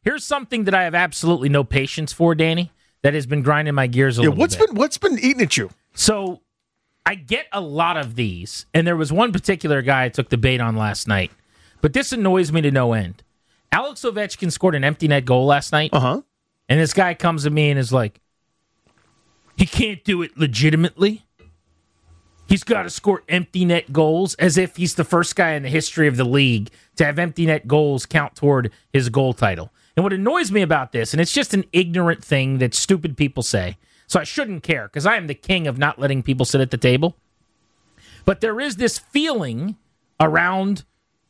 Here's something that I have absolutely no patience for, Danny, that has been grinding my gears a little bit. What's been eating at you? So I get a lot of these, and there was one particular guy I took the bait on last night, but this annoys me to no end. Alex Ovechkin scored an empty net goal last night, and this guy comes to me and is like, he can't do it legitimately. He's got to score empty net goals, as if he's the first guy in the history of the league to have empty net goals count toward his goal title. And what annoys me about this, and it's just an ignorant thing that stupid people say, so I shouldn't care, because I am the king of not letting people sit at the table. But there is this feeling around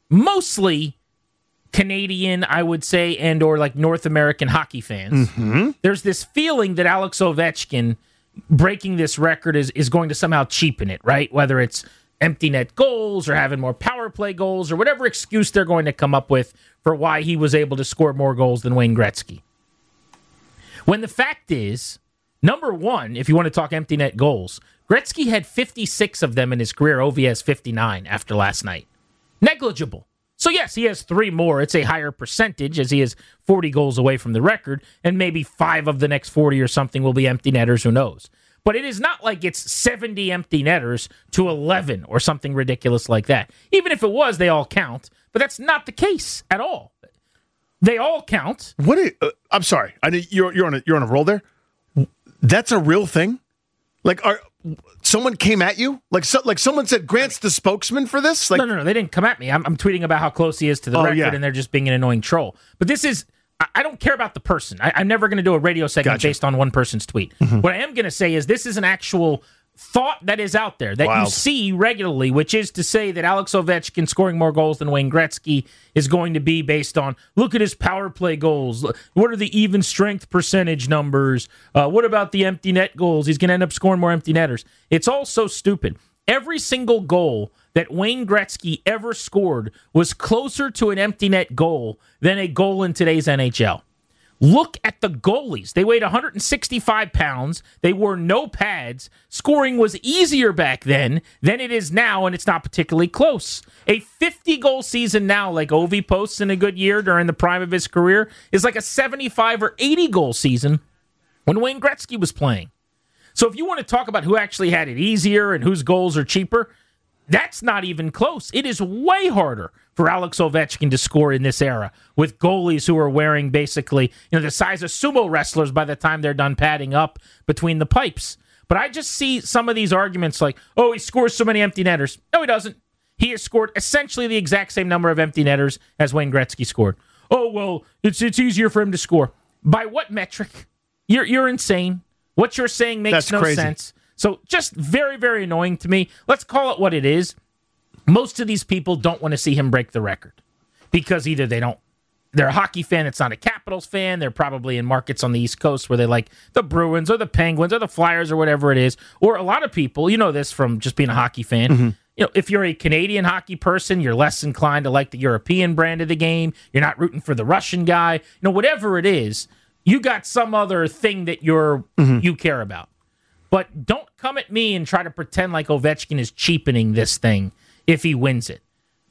mostly Canadian, I would say, and or like North American hockey fans. There's this feeling that Alex Ovechkin breaking this record is going to somehow cheapen it, right? Whether it's empty net goals or having more power play goals or whatever excuse they're going to come up with for why he was able to score more goals than Wayne Gretzky. When the fact is, number one, if you want to talk empty net goals, Gretzky had 56 of them in his career. Ovi has 59 after last night. Negligible. So yes, he has 3 more. It's a higher percentage, as he is 40 goals away from the record, and maybe 5 of the next 40 or something will be empty netters, who knows. But it is not like it's 70 empty netters to 11 or something ridiculous like that. Even if it was, they all count, but that's not the case at all. They all count. I'm sorry. I know you're on a roll there. That's a real thing? Like, someone came at you? Like someone said Grant's the spokesman for this? Like, No. They didn't come at me. I'm tweeting about how close he is to the record, and they're just being an annoying troll. But this is... I don't care about the person. I'm never going to do a radio segment based on one person's tweet. What I am going to say is this is an actual thought that is out there that you see regularly, which is to say that Alex Ovechkin scoring more goals than Wayne Gretzky is going to be based on, look at his power play goals. What are the even strength percentage numbers? What about the empty net goals? He's going to end up scoring more empty netters. It's all so stupid. Every single goal that Wayne Gretzky ever scored was closer to an empty net goal than a goal in today's NHL. Look at the goalies. They weighed 165 pounds. They wore no pads. Scoring was easier back then than it is now, and it's not particularly close. A 50-goal season now, like Ovi posts in a good year during the prime of his career, is like a 75 or 80-goal season when Wayne Gretzky was playing. So if you want to talk about who actually had it easier and whose goals are cheaper, that's not even close. It is way harder for Alex Ovechkin to score in this era with goalies who are wearing basically, the size of sumo wrestlers by the time they're done padding up between the pipes. But I just see some of these arguments like, oh, he scores so many empty netters. No, he doesn't. He has scored essentially the exact same number of empty netters as Wayne Gretzky scored. Oh, well, it's easier for him to score. By what metric? You're insane. What you're saying makes no sense. So just very, very annoying to me. Let's call it what it is. Most of these people don't want to see him break the record because either they're a hockey fan that's not a Capitals fan. They're probably in markets on the East Coast where they like the Bruins or the Penguins or the Flyers or whatever it is. Or a lot of people, you know this from just being a hockey fan. If you're a Canadian hockey person, you're less inclined to like the European brand of the game. You're not rooting for the Russian guy. Whatever it is, you got some other thing that you care about. But don't come at me and try to pretend like Ovechkin is cheapening this thing if he wins it.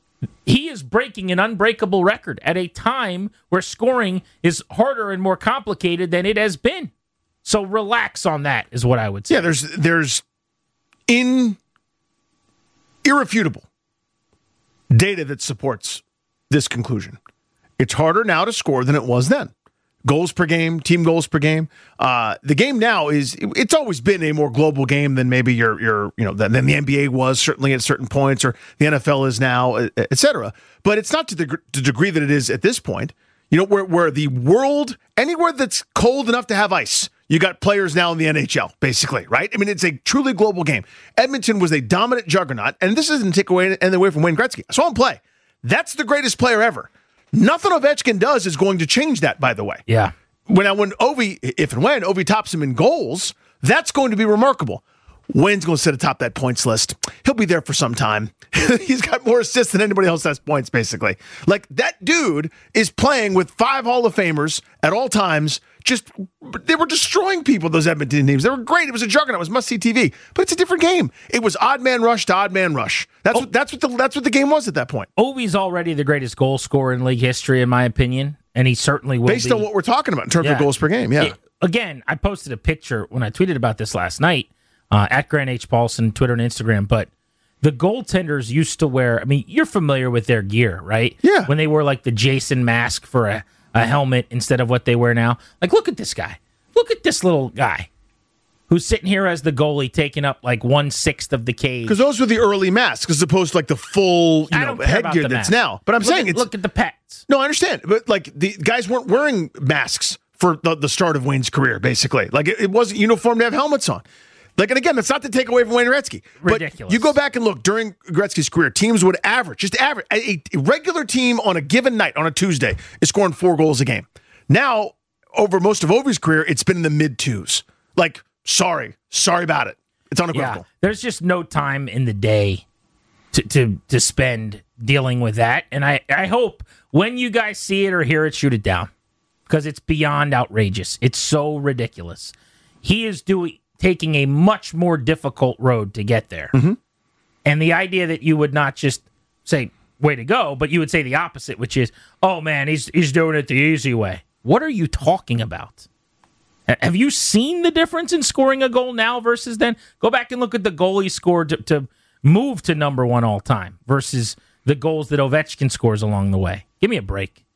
He is breaking an unbreakable record at a time where scoring is harder and more complicated than it has been. So relax on that is what I would say. Yeah, there's irrefutable data that supports this conclusion. It's harder now to score than it was then. Goals per game, team goals per game. The game now it's always been a more global game than maybe than the NBA was, certainly at certain points, or the NFL is now, et cetera. But it's not to the degree that it is at this point. Where the world, anywhere that's cold enough to have ice, you got players now in the NHL, basically, right? I mean, it's a truly global game. Edmonton was a dominant juggernaut, and this doesn't take anything away from Wayne Gretzky. I saw him play. That's the greatest player ever. Nothing Ovechkin does is going to change that, by the way. Yeah. When Ovi tops him in goals, that's going to be remarkable. Wayne's going to sit atop that points list. He'll be there for some time. He's got more assists than anybody else has points, basically. Like, that dude is playing with 5 Hall of Famers at all times. They were destroying people, those Edmonton teams. They were great. It was a juggernaut. It was must-see TV. But it's a different game. It was odd man rush to odd man rush. That's what the game was at that point. Ovi's already the greatest goal scorer in league history, in my opinion. and he certainly will based on what we're talking about in terms of goals per game. Yeah. Again, I posted a picture when I tweeted about this last night at Grant H. Paulson, Twitter and Instagram, but the goaltenders used to wear, I mean, you're familiar with their gear, right? Yeah. When they wore like the Jason mask for a helmet instead of what they wear now. Like, look at this guy. Look at this little guy who's sitting here as the goalie taking up like 1/6 of the cage. Because those were the early masks as opposed to like the full headgear that's now. But I'm saying look at the pets. No, I understand. But like the guys weren't wearing masks for the start of Wayne's career, basically. Like it wasn't uniform to have helmets on. Like, and again, that's not to take away from Wayne Gretzky. Ridiculous. But you go back and look, during Gretzky's career, teams would average, a regular team on a given night, on a Tuesday, is scoring 4 goals a game. Now, over most of Ovi's career, it's been in the mid-2s. Like, sorry about it. It's unequivocal. Yeah, there's just no time in the day to spend dealing with that. And I hope when you guys see it or hear it, shoot it down. Because it's beyond outrageous. It's so ridiculous. He is taking a much more difficult road to get there. Mm-hmm. And the idea that you would not just say, way to go, but you would say the opposite, which is, oh man, he's doing it the easy way. What are you talking about? Have you seen the difference in scoring a goal now versus then? Go back and look at the goal he scored to move to number 1 all time versus the goals that Ovechkin scores along the way. Give me a break.